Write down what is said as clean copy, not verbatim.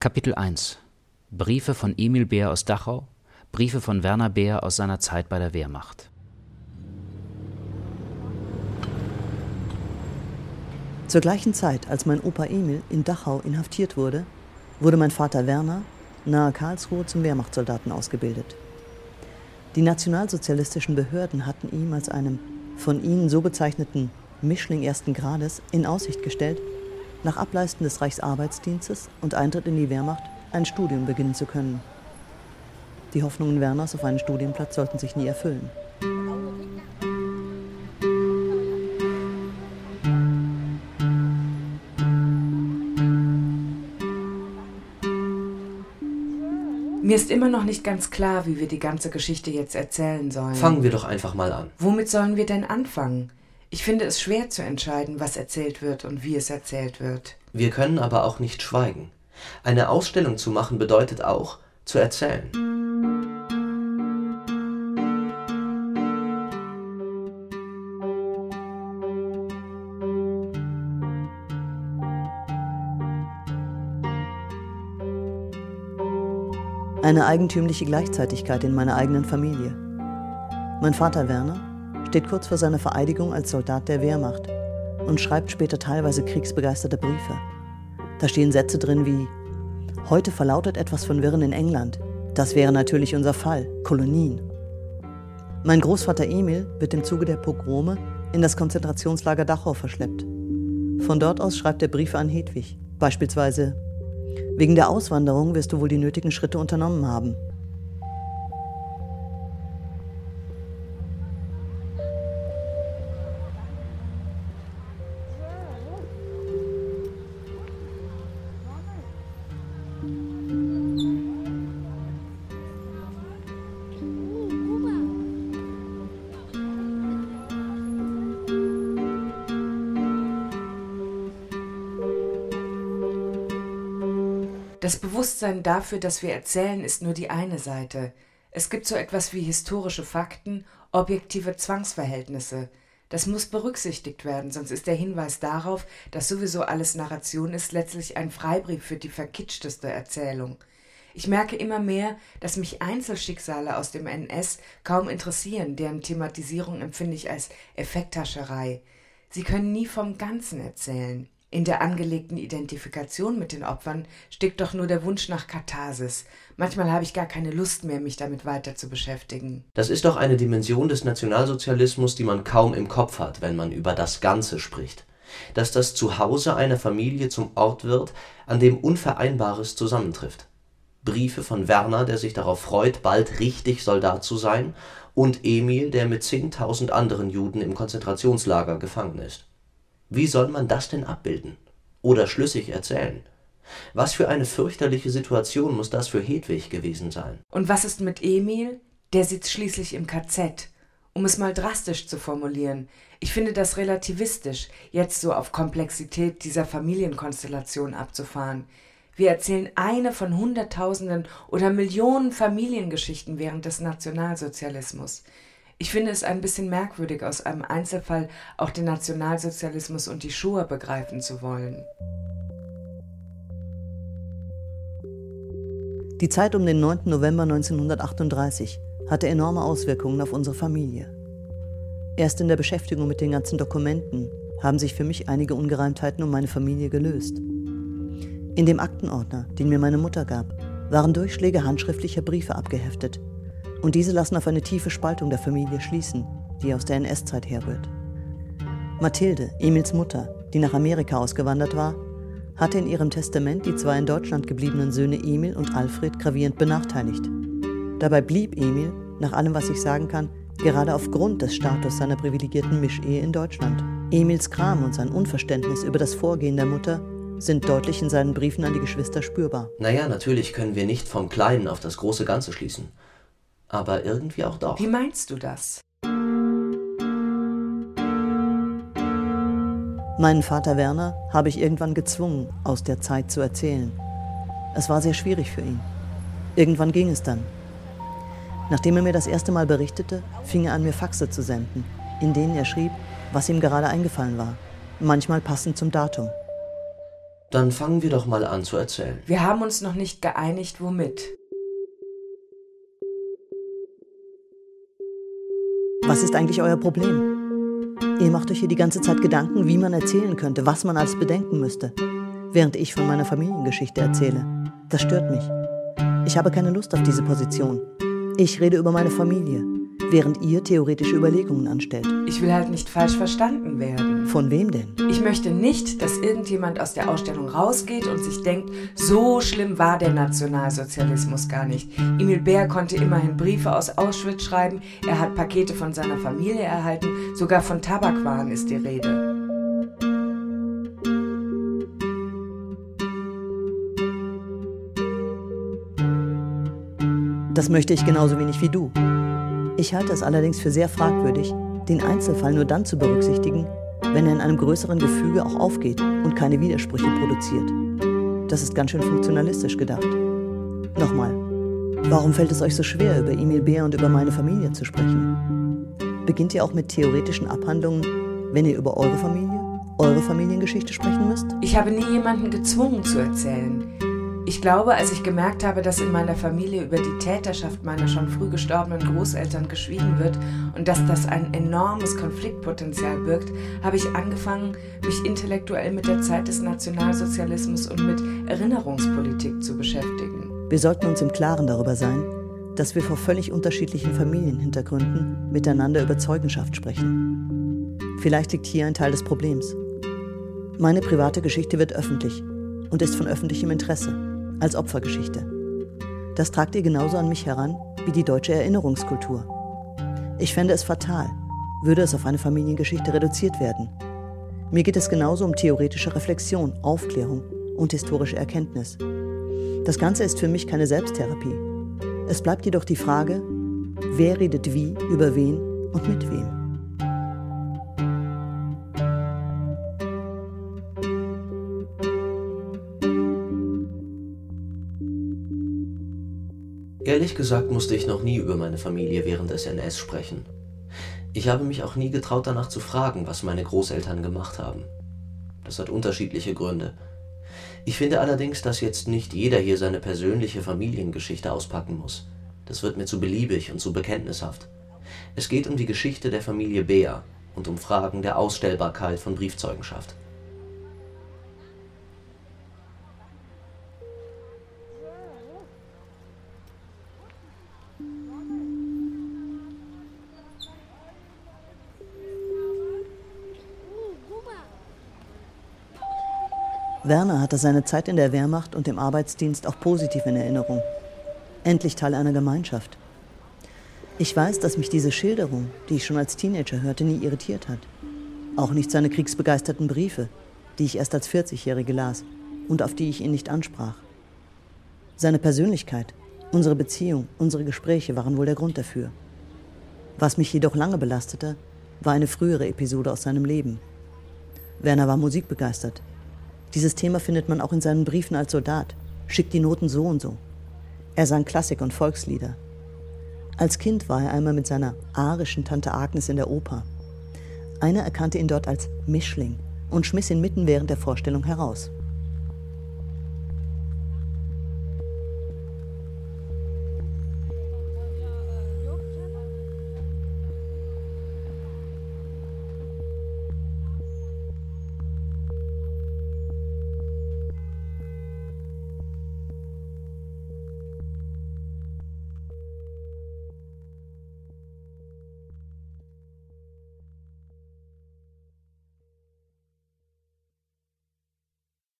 Kapitel 1 Briefe von Emil Beer aus Dachau, Briefe von Werner Beer aus seiner Zeit bei der Wehrmacht. Zur gleichen Zeit, als mein Opa Emil in Dachau inhaftiert wurde, wurde mein Vater Werner nahe Karlsruhe zum Wehrmachtssoldaten ausgebildet. Die nationalsozialistischen Behörden hatten ihm als einem von ihnen so bezeichneten Mischling ersten Grades in Aussicht gestellt, nach Ableisten des Reichsarbeitsdienstes und Eintritt in die Wehrmacht ein Studium beginnen zu können. Die Hoffnungen Werners auf einen Studienplatz sollten sich nie erfüllen. Mir ist immer noch nicht ganz klar, wie wir die ganze Geschichte jetzt erzählen sollen. Fangen wir doch einfach mal an. Womit sollen wir denn anfangen? Ich finde es schwer zu entscheiden, was erzählt wird und wie es erzählt wird. Wir können aber auch nicht schweigen. Eine Ausstellung zu machen bedeutet auch, zu erzählen. Eine eigentümliche Gleichzeitigkeit in meiner eigenen Familie. Mein Vater Werner steht kurz vor seiner Vereidigung als Soldat der Wehrmacht und schreibt später teilweise kriegsbegeisterte Briefe. Da stehen Sätze drin wie: Heute verlautet etwas von Wirren in England. Das wäre natürlich unser Fall, Kolonien. Mein Großvater Emil wird im Zuge der Pogrome in das Konzentrationslager Dachau verschleppt. Von dort aus schreibt er Briefe an Hedwig, beispielsweise: Wegen der Auswanderung wirst du wohl die nötigen Schritte unternommen haben. Das Bewusstsein dafür, dass wir erzählen, ist nur die eine Seite. Es gibt so etwas wie historische Fakten, objektive Zwangsverhältnisse. Das muss berücksichtigt werden, sonst ist der Hinweis darauf, dass sowieso alles Narration ist, letztlich ein Freibrief für die verkitschteste Erzählung. Ich merke immer mehr, dass mich Einzelschicksale aus dem NS kaum interessieren, deren Thematisierung empfinde ich als Effekthascherei. Sie können nie vom Ganzen erzählen. In der angelegten Identifikation mit den Opfern steckt doch nur der Wunsch nach Katharsis. Manchmal habe ich gar keine Lust mehr, mich damit weiter zu beschäftigen. Das ist doch eine Dimension des Nationalsozialismus, die man kaum im Kopf hat, wenn man über das Ganze spricht. Dass das Zuhause einer Familie zum Ort wird, an dem Unvereinbares zusammentrifft. Briefe von Werner, der sich darauf freut, bald richtig Soldat zu sein, und Emil, der mit 10.000 anderen Juden im Konzentrationslager gefangen ist. Wie soll man das denn abbilden? Oder schlüssig erzählen? Was für eine fürchterliche Situation muss das für Hedwig gewesen sein? Und was ist mit Emil? Der sitzt schließlich im KZ. Um es mal drastisch zu formulieren, ich finde das relativistisch, jetzt so auf Komplexität dieser Familienkonstellation abzufahren. Wir erzählen eine von Hunderttausenden oder Millionen Familiengeschichten während des Nationalsozialismus. Ich finde es ein bisschen merkwürdig, aus einem Einzelfall auch den Nationalsozialismus und die Shoah begreifen zu wollen. Die Zeit um den 9. November 1938 hatte enorme Auswirkungen auf unsere Familie. Erst in der Beschäftigung mit den ganzen Dokumenten haben sich für mich einige Ungereimtheiten um meine Familie gelöst. In dem Aktenordner, den mir meine Mutter gab, waren Durchschläge handschriftlicher Briefe abgeheftet. Und diese lassen auf eine tiefe Spaltung der Familie schließen, die aus der NS-Zeit herrührt. Mathilde, Emils Mutter, die nach Amerika ausgewandert war, hatte in ihrem Testament die zwei in Deutschland gebliebenen Söhne Emil und Alfred gravierend benachteiligt. Dabei blieb Emil, nach allem, was ich sagen kann, gerade aufgrund des Status seiner privilegierten Mischehe in Deutschland. Emils Gram und sein Unverständnis über das Vorgehen der Mutter sind deutlich in seinen Briefen an die Geschwister spürbar. Naja, natürlich können wir nicht vom Kleinen auf das große Ganze schließen. Aber irgendwie auch doch. Wie meinst du das? Meinen Vater Werner habe ich irgendwann gezwungen, aus der Zeit zu erzählen. Es war sehr schwierig für ihn. Irgendwann ging es dann. Nachdem er mir das erste Mal berichtete, fing er an, mir Faxe zu senden, in denen er schrieb, was ihm gerade eingefallen war, manchmal passend zum Datum. Dann fangen wir doch mal an zu erzählen. Wir haben uns noch nicht geeinigt, womit. Was ist eigentlich euer Problem? Ihr macht euch hier die ganze Zeit Gedanken, wie man erzählen könnte, was man alles bedenken müsste, während ich von meiner Familiengeschichte erzähle. Das stört mich. Ich habe keine Lust auf diese Position. Ich rede über meine Familie, während ihr theoretische Überlegungen anstellt. Ich will halt nicht falsch verstanden werden. Von wem denn? Ich möchte nicht, dass irgendjemand aus der Ausstellung rausgeht und sich denkt, so schlimm war der Nationalsozialismus gar nicht. Emil Beer konnte immerhin Briefe aus Auschwitz schreiben, er hat Pakete von seiner Familie erhalten, sogar von Tabakwaren ist die Rede. Das möchte ich genauso wenig wie du. Ich halte es allerdings für sehr fragwürdig, den Einzelfall nur dann zu berücksichtigen, wenn er in einem größeren Gefüge auch aufgeht und keine Widersprüche produziert. Das ist ganz schön funktionalistisch gedacht. Nochmal, warum fällt es euch so schwer, über Emil Beer und über meine Familie zu sprechen? Beginnt ihr auch mit theoretischen Abhandlungen, wenn ihr über eure Familie, eure Familiengeschichte sprechen müsst? Ich habe nie jemanden gezwungen zu erzählen. Ich glaube, als ich gemerkt habe, dass in meiner Familie über die Täterschaft meiner schon früh gestorbenen Großeltern geschwiegen wird und dass das ein enormes Konfliktpotenzial birgt, habe ich angefangen, mich intellektuell mit der Zeit des Nationalsozialismus und mit Erinnerungspolitik zu beschäftigen. Wir sollten uns im Klaren darüber sein, dass wir vor völlig unterschiedlichen Familienhintergründen miteinander über Zeugenschaft sprechen. Vielleicht liegt hier ein Teil des Problems. Meine private Geschichte wird öffentlich und ist von öffentlichem Interesse. Als Opfergeschichte. Das tragt ihr genauso an mich heran wie die deutsche Erinnerungskultur. Ich fände es fatal, würde es auf eine Familiengeschichte reduziert werden. Mir geht es genauso um theoretische Reflexion, Aufklärung und historische Erkenntnis. Das Ganze ist für mich keine Selbsttherapie. Es bleibt jedoch die Frage, wer redet wie, über wen und mit wem. Ehrlich gesagt musste ich noch nie über meine Familie während des NS sprechen. Ich habe mich auch nie getraut, danach zu fragen, was meine Großeltern gemacht haben. Das hat unterschiedliche Gründe. Ich finde allerdings, dass jetzt nicht jeder hier seine persönliche Familiengeschichte auspacken muss. Das wird mir zu beliebig und zu bekenntnishaft. Es geht um die Geschichte der Familie Beer und um Fragen der Ausstellbarkeit von Briefzeugenschaft. Werner hatte seine Zeit in der Wehrmacht und im Arbeitsdienst auch positiv in Erinnerung. Endlich Teil einer Gemeinschaft. Ich weiß, dass mich diese Schilderung, die ich schon als Teenager hörte, nie irritiert hat. Auch nicht seine kriegsbegeisterten Briefe, die ich erst als 40-Jährige las und auf die ich ihn nicht ansprach. Seine Persönlichkeit, unsere Beziehung, unsere Gespräche waren wohl der Grund dafür. Was mich jedoch lange belastete, war eine frühere Episode aus seinem Leben. Werner war musikbegeistert. Dieses Thema findet man auch in seinen Briefen als Soldat. Schickt die Noten so und so. Er sang Klassik und Volkslieder. Als Kind war er einmal mit seiner arischen Tante Agnes in der Oper. Einer erkannte ihn dort als Mischling und schmiss ihn mitten während der Vorstellung heraus.